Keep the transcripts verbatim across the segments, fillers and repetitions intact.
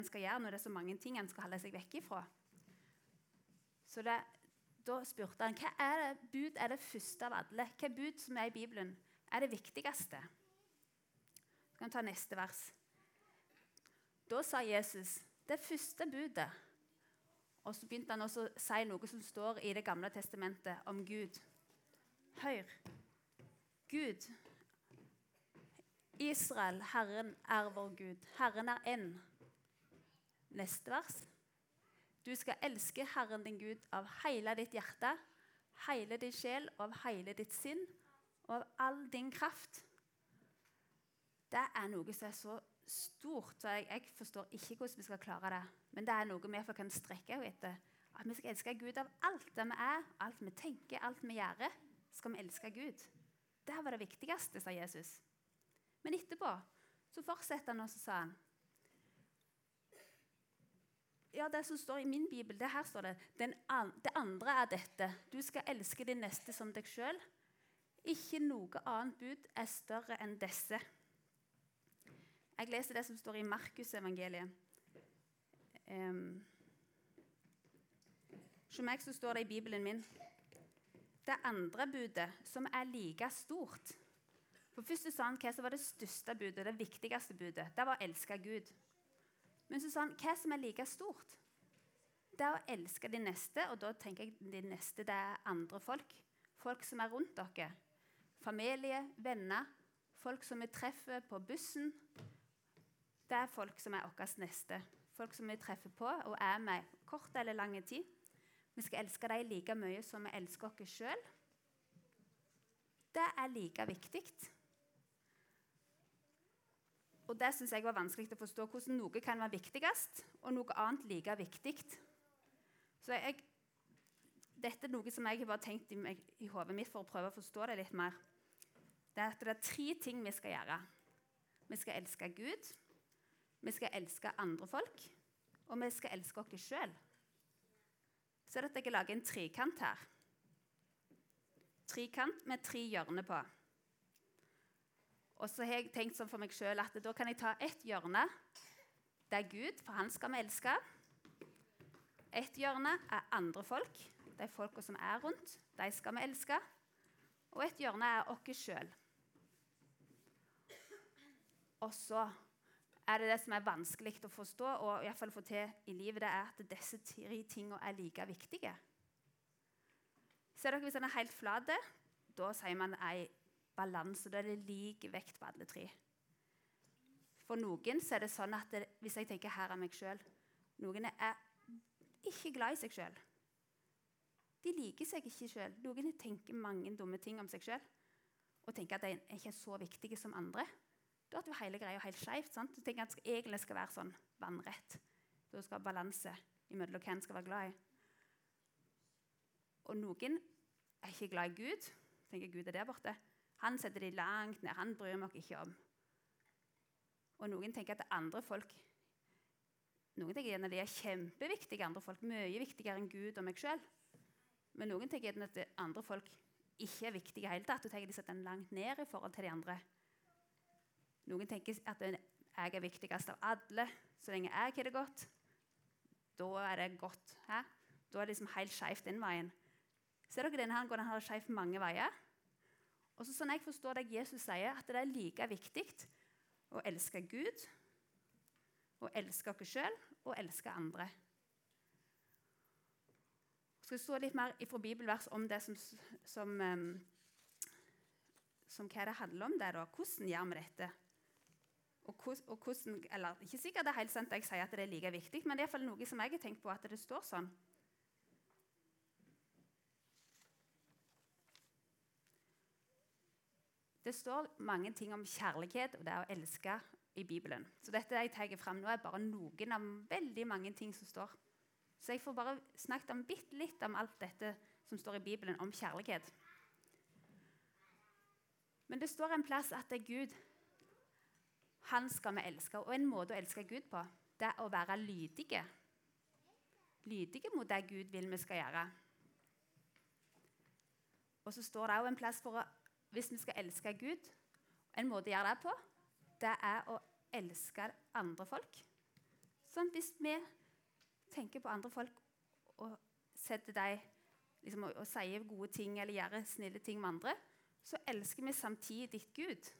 han skal gjøre når det er så mange ting han skal holde seg vekk ifra. Så det, da spurte han, hva er det bud er det første av alle? Hva bud som er i Bibelen er det viktigste? Så kan vi ta neste vers. Da sa Jesus, det første budet. Og så begynte han også å si noe som står i det gamle testamentet om Gud. Hør, Gud, Israel, Herren er vår Gud. Herren er en. Neste vers. Du skal elske Herren din Gud av hele ditt hjerte, hele din sjel, av hele ditt sinn, og av all din kraft. Det er noe som er så stort, så jeg, jeg forstår ikke hvordan vi skal klare det. Men det er noe vi kan strekke etter. At vi skal elske Gud av alt det vi er, alt vi tenker, alt vi gjør, skal vi elske Gud. Det var det viktigste, sa Jesus. Men etterpå så fortsetter han og så sa han, ja, det som står i min bibel, det her står det, Den an, det andre er dette, du skal elske din neste som deg selv. Ikke noe annet bud er større enn disse. Jeg leser det som står i Markus evangeliet. Um, Som meg så står det i Bibelen min. Det andre budet, som er like stort. For først sa han hva som var det største budet, det viktigste budet. Det var å elske Gud. Men så sa han hva som er like stort. Det er å elske de neste, og da tenker jeg de neste det er andre folk. Folk som er rundt dere. Familie, venner, folk som vi treffer på bussen. Det er folk som er vårt neste. Folk som vi treffer på og er med kort eller lang tid. Vi skal elske dem like mye som vi elsker oss selv. Det er like viktig. Og det synes jeg var vanskelig å forstå, hvordan noe kan være viktigst, og noe annet like viktig. Så jeg, dette er noe som jeg har bare tenkt i, meg, i hodet mitt for å prøve å forstå det litt mer. Det er at det er tre ting vi skal gjøre. Vi skal elske Gud, vi skal elske andre folk, og vi skal elske oss selv. Så er det at jeg lager en trekant her. Trekant med tre hjørner på. Og så har jeg tenkt sånn for meg selv at da kan jeg ta ett hjørne. Det er Gud, for han skal vi elske. Et hjørne er andre folk. De folka som er rundt, de skal vi elske. Og et hjørne er oss selv. Og så er det det som er vanskelig å forstå, og i hvert fall få til i livet, det er at disse tre tingene er like viktige. Ser dere hvis den er helt flate, da sier man en balanse, da er det lik vekt på alle tre. For noen så er det sånn at det, hvis jeg tenker her av meg selv, noen er ikke glad i seg selv. De liker seg ikke selv. Noen tenker mange dumme ting om seg selv, og tenker at de er ikke så viktige som andre. Da er det jo hele greia helt skjevt, sant? Du tenker at det egentlig skal være sånn vannrett. Da skal ha balanse i mellom hvem en skal være glad i. Og noen er ikke glad i Gud. Tenker Gud er der borte. Han setter de langt ned. Han bryr meg ikke om. Og noen tenker at andre folk, noen tenker at de er kjempeviktige andre folk, mye viktigere enn Gud og meg selv. Men noen tenker at andre folk ikke er viktige i hele tatt, og tenker de setter den langt ned i forhold til de andre. Noen tenker at jeg er viktigst av alle, så lenge jeg har det godt, da er det godt. Hæ? Da er det liksom helt skjevt den veien. Ser dere denne her går den her skjevt mange veier? Og så sånn jeg forstår det Jesus sier, at det er like viktig å elske Gud, å elske oss selv, og elske andre. Jeg skal stå litt mer fra bibelvers om det som, som, um, som hva det handler om det da. Hvordan gjør vi dette? Og hvordan, eller ikke sikkert det er helt sant at jeg sier at det er like viktig, men det er i hvert fall noe som jeg har tenkt på at det står sånn. Det står mange ting om kjærlighet og det å elske i Bibelen. Så dette jeg tar frem nå er bare noen av veldig mange ting som står. Så jeg får bare snakket om bitte litt om alt dette som står i Bibelen om kjærlighet. Men det står en plass at det er Gud, han skal vi elske, og en måte å elske Gud på, det er å være lydige. Lydige mot det Gud vil vi skal gjøre. Og så står det også en plass for å, hvis vi skal elske Gud, en måte å gjøre det på, det er å elske andre folk. Sånn, hvis vi tenker på andre folk og setter dem liksom, og, og sier gode ting eller gjør snille ting med andre, så elsker vi samtidig Gud.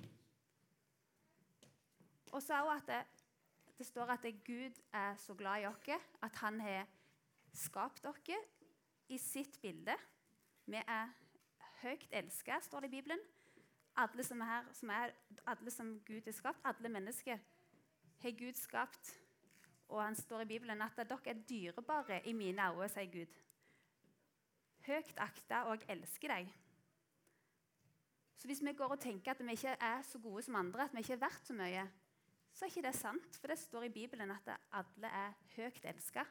Og så også at det, det står at det, Gud er så glad i oss, at han har skapt oss i sitt bilde. Vi er høyt elsket, står det i Bibelen. Alle som er her, som er, alle som Gud har skapt, alle mennesker, har Gud skapt. Og han står i Bibelen at dere er dyrebare i mine øyne, sier Gud. Høyt akta, og jeg elsker deg. Så hvis vi går og tenker at vi ikke er så gode som andre, at vi ikke er verdt så mye, så er ikke det sant, for det står i Bibelen at alle er høyt elsket.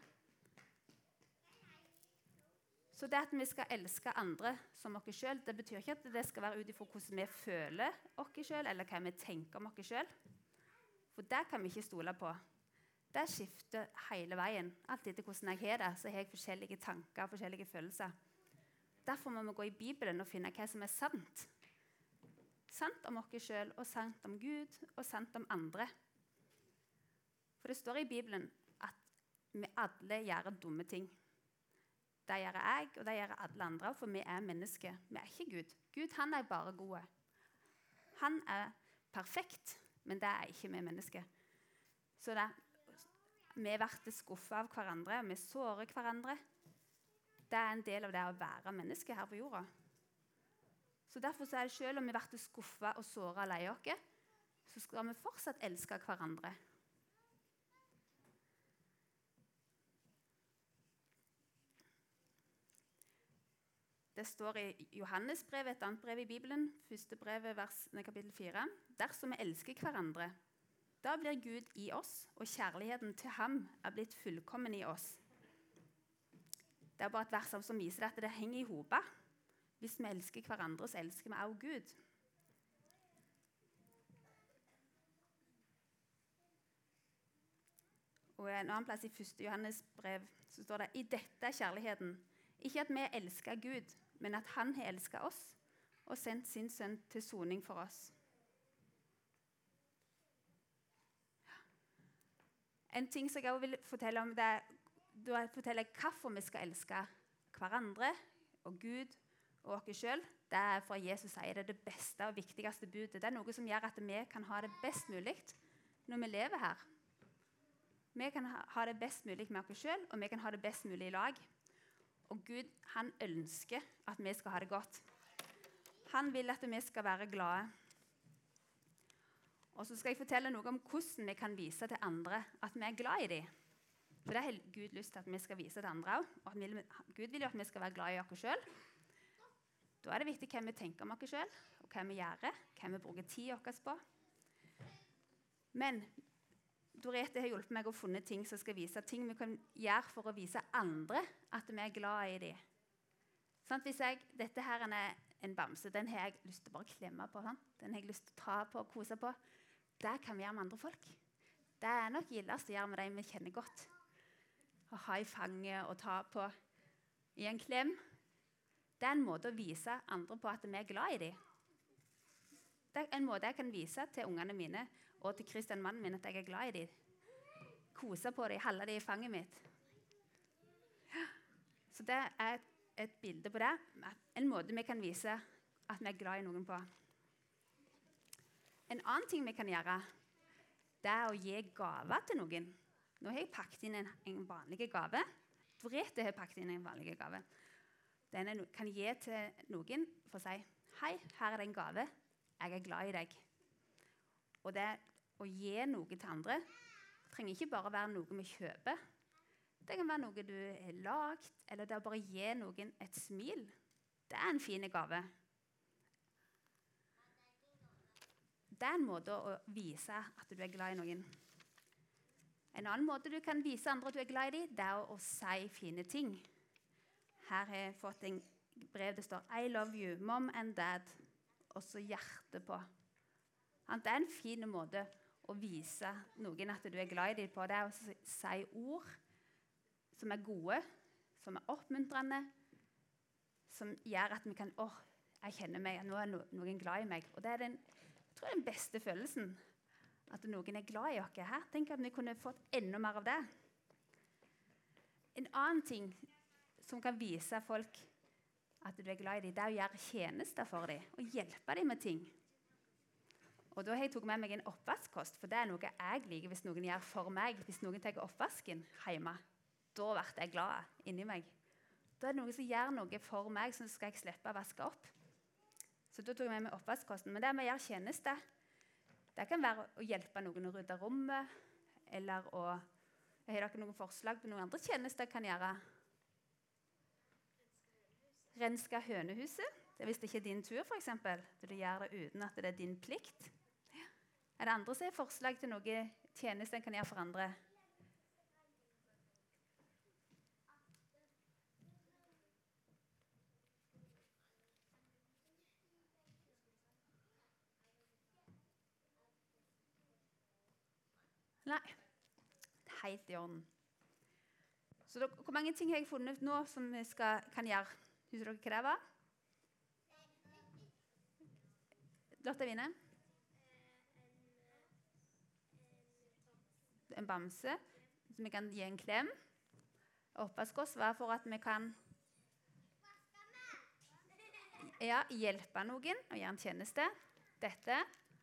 Så det at vi skal elske andre som oss selv, det betyr ikke at det skal være ut ifra hvordan vi føler oss selv, eller hva vi tenker om oss selv. For det kan vi ikke stole på. Det skifter hele veien. Alt etter hvordan jeg har det, så har jeg forskjellige tanker og forskjellige følelser. Derfor må vi gå i Bibelen og finne hva som er sant. Sant om oss selv, og sant om Gud, og sant om andre. For det står i Bibelen at vi alle gjør dumme ting. Det gjør jeg, og det gjør alle andre, for vi er mennesker. Vi er ikke Gud. Gud, han er bare god. Han er perfekt, men det er ikke vi mennesker. Så det, vi blir skuffet av hverandre, og vi sårer hverandre. Det er en del av det å være menneske her på jorda. Så derfor så er det selv om vi blir skuffet og såret og lei oss, så skal vi fortsatt elske hverandre. Det står i Johannesbrevet, et annet brev i Bibelen, første brevet, vers, kapittel fire. Dersom vi elsker hverandre, da blir Gud i oss, og kjærligheten til ham er blitt fullkommen i oss. Det er bare et vers som viser at det henger i hopa. Hvis vi elsker hverandre, så elsker vi også Gud. Og en annen plass i første Johannes brev så står det: I dette er kjærligheten. Ikke at vi elsker Gud, men at han har elsket oss og sendt sin sønn til soning for oss. En ting som jeg også vil fortelle om, det er da jeg forteller hvorfor vi skal elske hverandre og Gud og oss selv. Det er for Jesus sier det er det beste og viktigste budet. Det er noe som gjør at vi kan ha det best mulig når vi lever her. Vi kan ha det best mulig med oss selv, og vi kan ha det best mulig i lag. Og Gud, han ønsker at vi skal ha det godt. Han vil at vi skal være glade. Og så skal jeg fortelle noe om hvordan vi kan vise til andre at vi er glad i dem. For det har Gud lyst til at vi skal vise til andre også. Og vil, Gud vil jo at vi skal være glad i oss selv. Da er det viktig hva vi tenker om oss selv, og hva vi gjør, hva vi bruker tid vår på. Men Dorete har hjulpet meg å finne ting som skal vise ting vi kan gjøre for å vise andre at vi er glad i dem. Sånn, hvis jeg, dette her er en bamse, den har jeg lyst til å bare klemme på. Sånn. Den har jeg lyst til å ta på og kose på. Det kan vi gjøre med andre folk. Det er nok gildest å gjøre med dem vi kjenner godt. Å ha i fanget og ta på i en klem. Det er en måte å vise andre på at vi er glad i dem. Det er en måte jeg kan vise til ungene mine og til Kristian, mannen min, at jeg er glad i dem. Kose på dem, holde dem i fanget mitt. Så det er et, et bilde på det. En måte vi kan vise at vi er glad i noen på. En annen ting vi kan gjøre, det er å gi gaver til noen. Nå har jeg pakket inn en, en vanlig gave. Dorete har pakket inn en vanlig gave. Den er, kan gi til noen for å si: hei, her er det en gave. Jeg er glad i deg. Og det å gi noe til andre trenger ikke bare være noe vi kjøper. Det kan være noe du har lagd, eller det å bare gi noen et smil. Det er en fin gave. Det er en måte å vise at du er glad i noen. En annen måte du kan vise andre at du er glad i dem, det er å, å si fine ting. Her har jeg fått en brev det står I love you, mom and dad, og så hjerte på. Det er en fin måte å vise noen at du er glad i dem på. Det er å si ord som er gode, som er oppmuntrende, som gjør at vi kan, åh, jeg kjenner meg, nå er noen glad i meg. Og det er den, jeg tror den beste følelsen, At noen er glad i oss. Her tenker jeg at vi kunne fått enda mer av det. En annen ting som kan vise folk at du er glad i dem, det er å gjøre tjenester for dem og hjelpe dem med ting. Og da har jeg tatt med meg en oppvaskkost, for det er noe jeg liker hvis noen gjør for meg. Hvis noen tar oppvasken hjemme, da blir jeg glad inni meg. Da er det noen som gjør noe for meg, så skal jeg slippe å vaske opp. Så da tok jeg med meg oppvaskkosten. Men det med å gjøre tjeneste, det kan være å hjelpe noen å rydde rommet, eller å... Har dere noen forslag på noen andre tjenester kan gjøre? Renske hønehuset. Det er hvis det ikke er din tur, for eksempel. Så du gjør det uten at det er din plikt. Er det andre som har forslag til noe tjeneste en kan gjøre for andre? Nei. Helt i orden. Så da, hvor mange ting har jeg funnet nå som vi skal, kan gjøre? Husker dere hva det var? Lotte Vine? En bamse, som vi kan gi en klem. Oppvaskkost var for at vi kan ja, hjelpe noen og gjøre en tjeneste. Dette.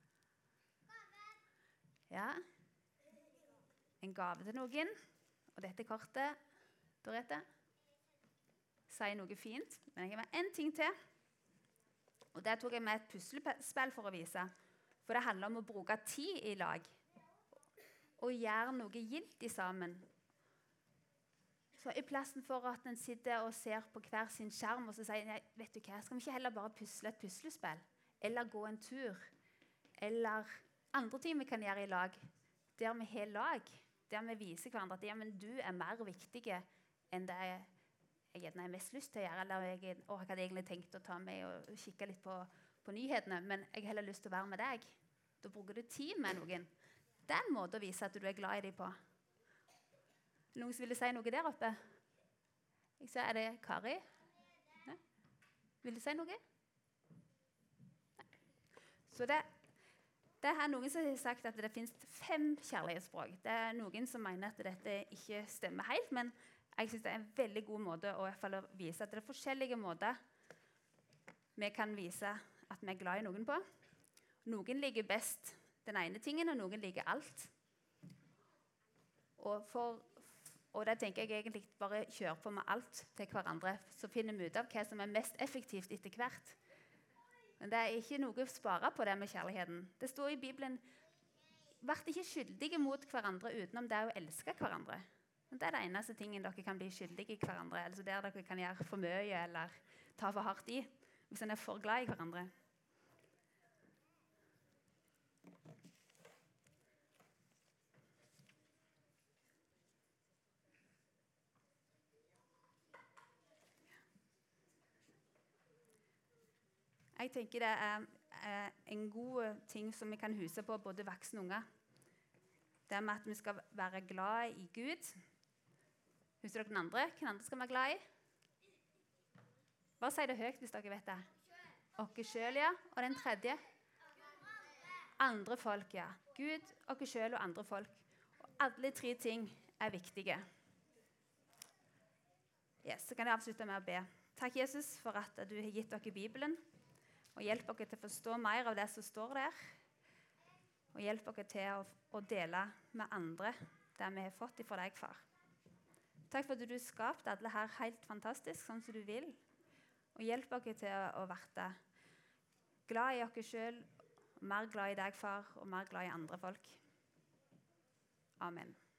Ja. En gave til noen. Og dette kortet, Dorette, sier noe fint. Men jeg har med en ting til. Og der tok jeg med et puslespill for å vise. For det handler om å bruke tid i lag. Og gjøre noe gildt sammen. Så i plassen for at en sitter og ser på hver sin skjerm, og så sier jeg, vet du hva, skal vi ikke heller bare pusle et puslespill? Eller gå en tur? Eller andre ting vi kan gjøre i lag? Der vi har lag. Der vi viser hverandre at ja, men du er mer viktig enn det jeg, jeg har mest lyst til å gjøre. Eller jeg, å, jeg hadde egentlig tenkt å ta med og kikke litt på, på nyhetene, men jeg har heller lyst til å være med deg. Da bruker du tid med noen. Det er en måte å vise at du er glad i dem på. Noen som ville si noe der oppe? Jeg ser, er det Kari? Nei? Vil du si noe? Nei. Så det, det er noen som har sagt at det finnes fem kjærlighetsspråk. Det er noen som mener at dette ikke stemmer helt, men jeg synes det er en veldig god måte å, i hvert fall, å vise at det er forskjellige måter vi kan vise at vi er glad i noen på. Noen liker best den ene tingen, og noen liker alt. Og, for, og det tenker jeg egentlig bare kjøre på med alt til hverandre, så finner vi ut av hva som er mest effektivt etter hvert. Men det er ikke noe å spare på det med kjærligheten. Det står i Bibelen, vær ikke skyldige mot hverandre utenom det å elske hverandre. Men det er det eneste tingen dere kan bli skyldige i hverandre, altså der dere kan gjøre for mye eller ta for hardt i, hvis en er for glad i hverandre. Jeg tenker det er, er en god ting som vi kan huse på både voksne og unger. Det er med at vi skal være glad i Gud. Husker dere den andre? Hvem andre skal vi være glad i? Bare si det høyt hvis dere vet det. Dere selv, ja. Og den tredje? Andre folk, ja. Gud, dere selv og andre folk. Og alle tre ting er viktige. Yes, så kan jeg avslutte med å be. Takk, Jesus, for at du har gitt dere Bibelen. Og hjelp dere til å forstå mer av det som står der. Og hjelp dere til å, å dele med andre det vi har fått fra deg, far. Takk for at du skapte alle her helt fantastisk, sånn som du vil. Og hjelp dere til å, å være glad i dere selv, mer glad i deg, far, og mer glad i andre folk. Amen.